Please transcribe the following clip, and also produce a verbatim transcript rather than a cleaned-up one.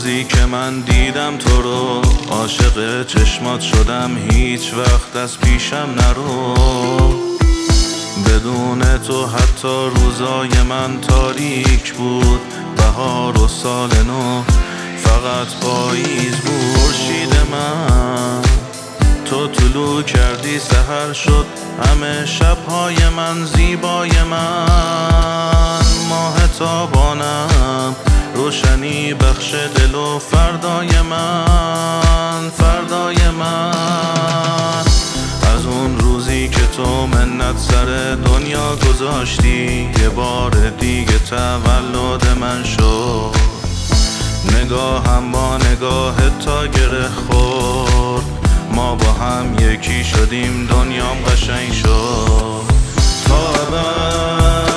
روزی که من دیدم تو رو، عاشق چشمات شدم، هیچ وقت از پیشم نرو. بدون تو حتی روزای من تاریک بود، بهار و سال نو فقط پاییز بود. خورشید من تو طلوع کردی، سحر شد همه شبهای من، زیبای من ماه تابانم، روشنی بخش دل و فردای من، فردای من. از اون روزی که تو منت سر دنیا گذاشتی، یه بار دیگه تولد من شد. نگاهم با نگاه تا گره خورد، ما با هم یکی شدیم، دنیام قشنگ شد. تا ابد